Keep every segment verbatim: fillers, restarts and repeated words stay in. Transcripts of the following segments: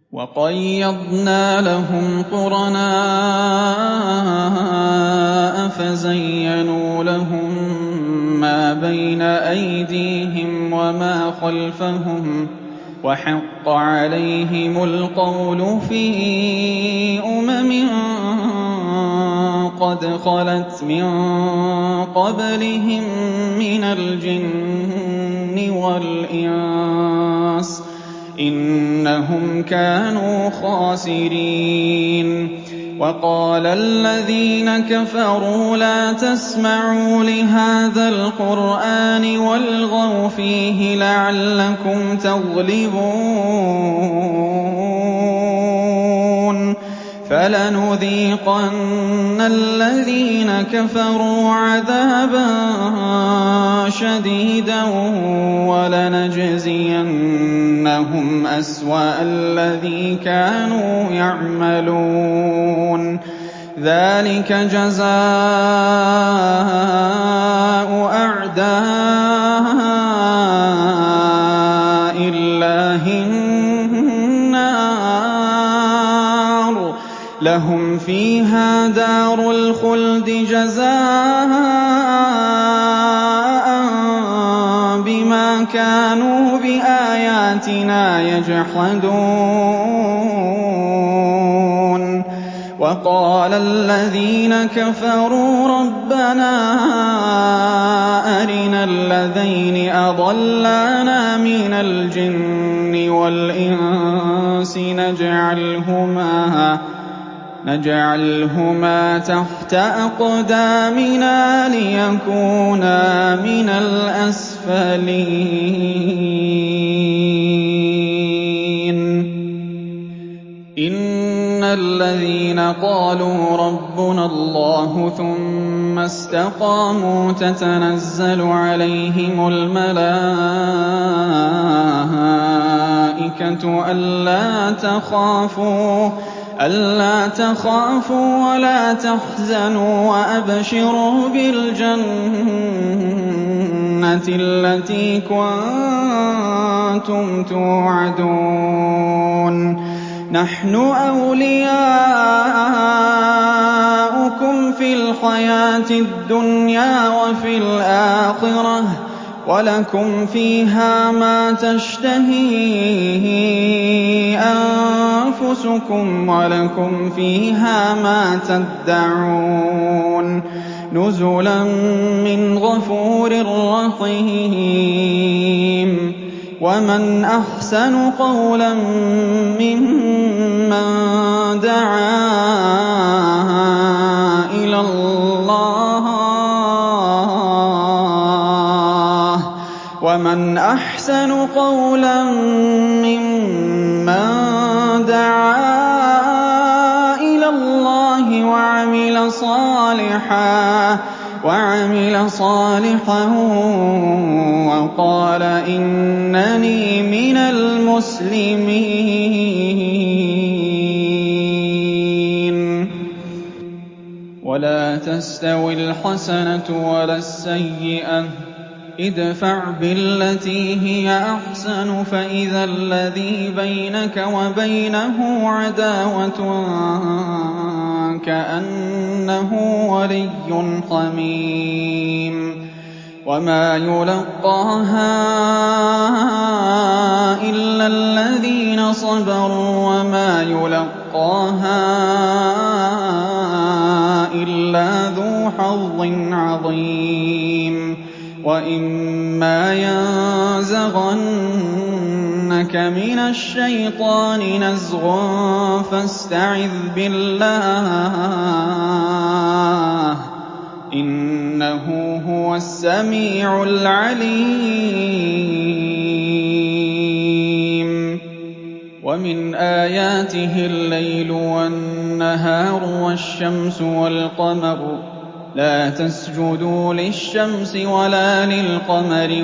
وَقَيَّضْنَا لَهُمْ قُرَنَاءَ فَزَيَّنُوا لَهُم مَّا بَيْنَ أَيْدِيهِمْ وَمَا خَلْفَهُمْ وَحَقَّ عَلَيْهِمُ الْقَوْلُ فِي أُمَمٍ قَدْ خَلَتْ مِن قَبْلِهِم مِّنَ الْجِنِّ وَالْإِنسِ ۖ إِنَّهُمْ كَانُوا خَاسِرِينَ. وَقَالَ الَّذِينَ كَفَرُوا لَا تَسْمَعُوا لِهَٰذَا الْقُرْآنِ وَالْغَوْا فِيهِ لَعَلَّكُمْ تَغْلِبُونَ فَلَنُذِيقَنَّ الَّذِينَ كَفَرُوا عَذَابًا شَدِيدًا وَلَنَجْزِيَنَّهُمْ أَسْوَأَ الَّذِي كَانُوا يَعْمَلُونَ ذَٰلِكَ جَزَاءُ أَعْدَاءِ اللَّهِ النَّارُ ۖ لَهُمْ فِيهَا دَارُ الْخُلْدِ جَزَاءً بِمَا كَانُوا بِآيَاتِنَا يَجْحَدُونَ. وَقَالَ الَّذِينَ كَفَرُوا رَبَّنَا أَرِنَا اللَّذَيْنِ أَضَلَّانَا مِنَ الْجِنِّ وَالْإِنسِ نَجْعَلْهُمَا تَحْتَ أَقْدَامِنَا لِيَكُونَا مِنَ الْأَسْفَلِينَ. إِنَّ الَّذِينَ قَالُوا رَبُّنَا اللَّهُ ثُمَّ اسْتَقَامُوا تَتَنَزَّلُ عَلَيْهِمُ الْمَلَائِكَةُ أَلَّا تَخَافُوا وَلَا تَحْزَنُوا وَأَبْشِرُوا بِالْجَنَّةِ الَّتِي كُنتُمْ تُوعَدُونَ نَحْنُ أَوْلِيَاؤُكُمْ فِي الْحَيَاةِ الدُّنْيَا وَفِي الْآخِرَةِ ۖ وَلَكُمْ فِيهَا مَا تَشْتَهِي أَنفُسُكُمْ وَلَكُمْ فِيهَا مَا تَدَّعُونَ نُزُلًا مِّنْ غَفُورٍ رَّحِيمٍ. وَمَنْ أَحْسَنُ قَوْلًا مِّمَّن دَعَا إِلَى اللَّهِ وَمَنْ أَحْسَنُ قَوْلًا مِّمَّن دَعَا إِلَى اللَّهِ وَعَمِلَ صَالِحًا وَعَمِلَ صَالِحًا وَقَالَ إِنَّنِي مِنَ الْمُسْلِمِينَ. وَلَا تَسْتَوِي الْحَسَنَةُ وَلَا السَّيِّئَةُ ۚ ادْفَعْ بِالَّتِي هِيَ أَحْسَنُ فَإِذَا الَّذِي بَيْنَكَ وَبَيْنَهُ عَدَاوَةٌ كَأَنَّهُ وَلِيٌّ حَمِيمٌ. وَمَا يُلَقَّاهَا إِلَّا الَّذِينَ صَبَرُوا وَمَا يُلَقَّاهَا إِلَّا ذُو حَظٍّ عَظِيمٍ. وَإِمَّا يَنزَغَنَّكَ مِنَ الشَّيْطَانِ نَزْغٌ فَاسْتَعِذْ بِاللَّهِ ۖ إِنَّهُ هُوَ السَّمِيعُ الْعَلِيمُ. وَمِنْ آيَاتِهِ اللَّيْلُ وَالنَّهَارُ وَالشَّمْسُ وَالْقَمَرُ ۚ لَا تَسْجُدُوا لِلشَّمْسِ وَلَا لِلْقَمَرِ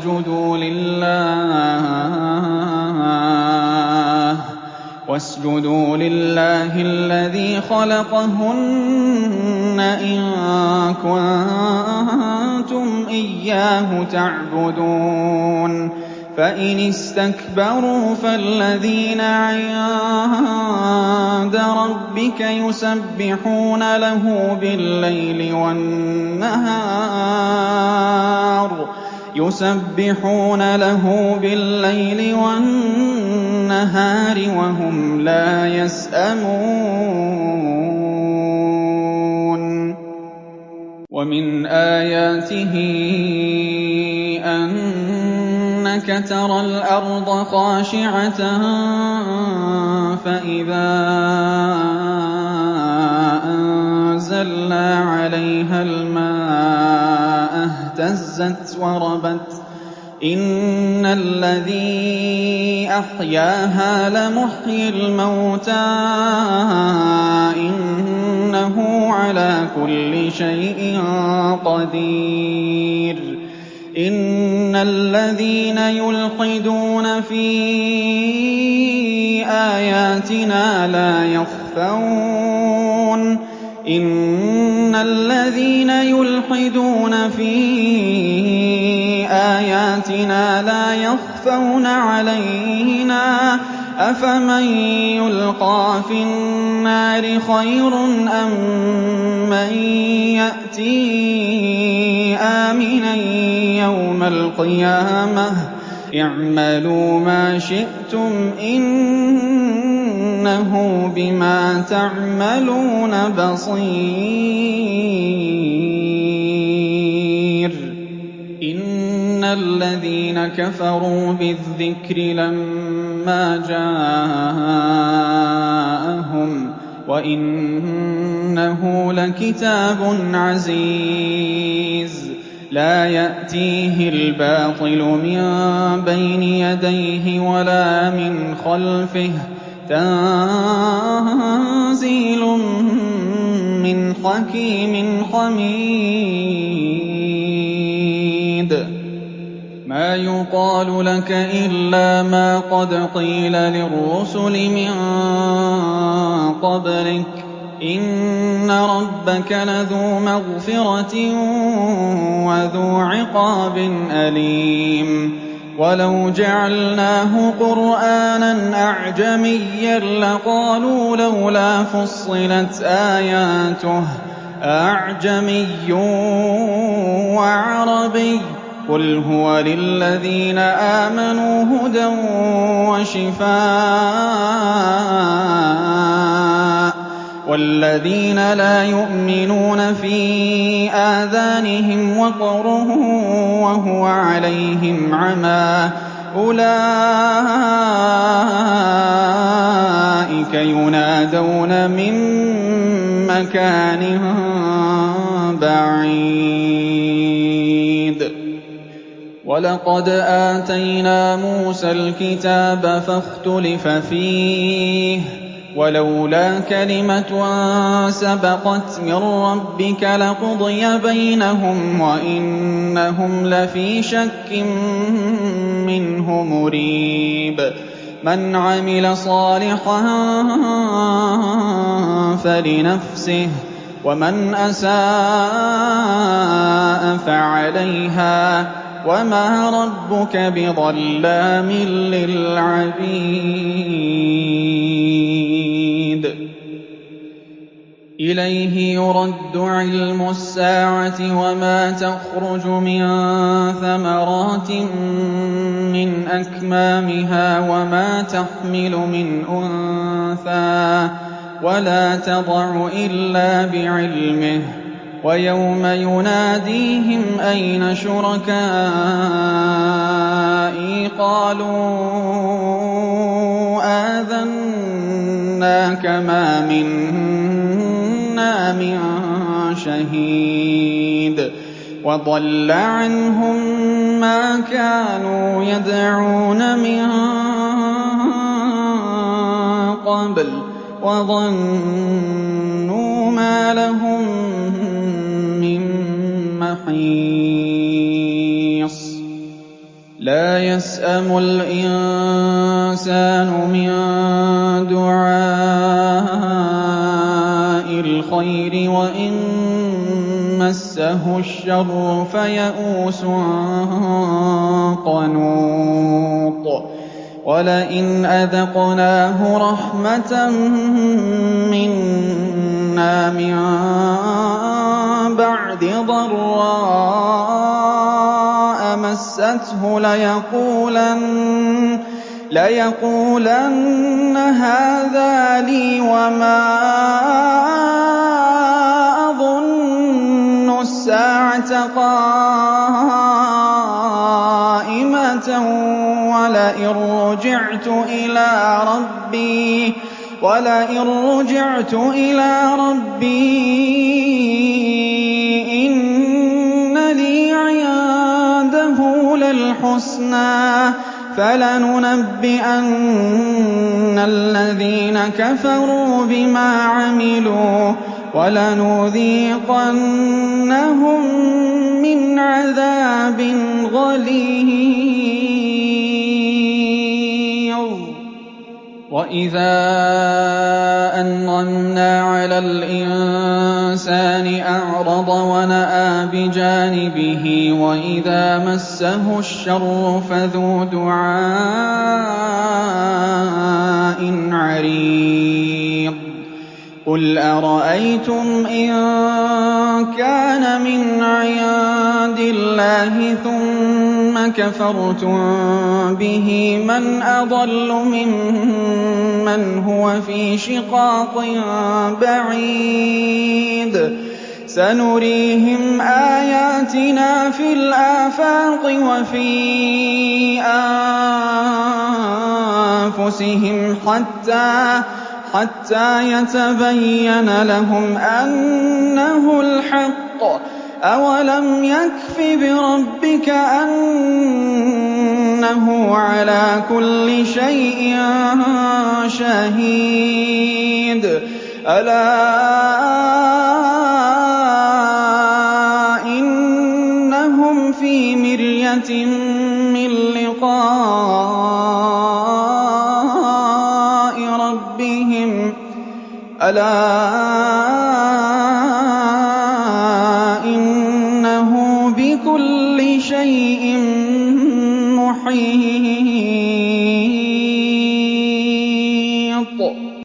وَاسْجُدُوا لِلَّهِ الَّذِي خَلَقَهُنَّ إِن كُنتُمْ إِيَّاهُ تَعْبُدُونَ فإن استكبروا فالذين عند ربك يسبحون له بالليل والنهار يسبحون له بالليل والنهار وهم لا يسأمون ومن آياته أنك ترى الأرض خاشعة فإذا أنزلنا عليها الماء اهتزت وربت إن الذي أحياها لمحيي الموتى إنه على كل شيء قدير إن الذين يلحدون في آياتنا لا يخفون إن الذين يلحدون في آياتنا لا يخفون علينا أفمن يلقى في النار خير أم من يأتي آمنا يوم القيامة اعملوا ما شئتم إنه بما تعملون بصير إن الذين كفروا بالذكر لما جاءهم وإنه لكتاب عزيز لا يأتيه الباطل من بين يديه ولا من خلفه تنزيل من حكيم حميد ما يقال لك إلا ما قد قيل للرسل من قبلك إن ربك لذو مغفرة وذو عقاب أليم ولو جعلناه قرآنا أعجميا لقالوا لولا فصلت آياته أعجمي وعربي قل هو للذين آمنوا هدى وشفاء والذين لا يؤمنون في آذانهم وقر وهو عليهم عمى أولئك ينادون من مكان بعيد ولقد آتينا موسى الكتاب فاختلف فيه ولولا كلمة سبقت من ربك لقضي بينهم وإنهم لفي شك منه مريب من عمل صالحا فلنفسه ومن أساء فعليها وما ربك بظلام للعبيد إليه يرد علم الساعة وما تخرج من ثمرات من أكمامها وما تحمل من أنثى ولا تضع إلا بعلمه ويوم يناديهم أين شركائي قالوا آذناك ما منا من شهيد وضل عنهم ما كانوا يدعون من قبل وظنوا ما لهم من محيص لا يسأم الإنسان من دعاء الخير وإن مسه الشر فيئوس قنوط وَلَئِنْ أَذَقْنَاهُ رَحْمَةً مِّنَّا مِن بَعْدِ ضَرَّاءَ مَسَّتْهُ لَيَقُولَنَّ هَٰذَا لِي وَمَا أَظُنُّ السَّاعَةَ قَائِمَةً وَلَئِن رُّجِعْتُ إِلَىٰ رَبِّي إِنَّ لِي عِندَهُ لَلْحُسْنَىٰ فَلَنُنَبِّئَنَّ الَّذِينَ كَفَرُوا بِمَا عَمِلُوا وَلَنُذِيقَنَّهُم مِّنْ عَذَابٍ غَلِيظٍ. وَإِذَا أَنْعَمْنَا عَلَى الْإِنسَانِ أَعْرَضَ وَنَأَىٰ بِجَانِبِهِ وَإِذَا مَسَّهُ الشَّرُّ فَذُو دُعَاءٍ عَرِيضٍ قُلْ أَرَأَيْتُمْ إِن كَانَ مِنْ عِندِ اللَّهِ ثُمَّ كَفَرْتُم بِهِ مَنْ أَضَلُّ مِمَّنْ هُوَ فِي شِقَاقٍ بَعِيدٍ سَنُرِيهِمْ آيَاتِنَا فِي الْآفَاقِ وَفِي أَنفُسِهِمْ حَتَّىٰ يَتَبَيَّنَ لَهُمْ أَنَّهُ الْحَقُّ ۗ أَوَلَمْ يَكْفِ بِرَبِّكَ أَنَّهُ عَلَىٰ كُلِّ شَيْءٍ شَهِيدٌ أَلَا إِنَّهُمْ فِي مِرْيَةٍ مِّن لِّقَاءِ رَبِّهِمْ أَلَا إِنَّهُ بِكُلِّ شَيْءٍ مُّحِيطٌ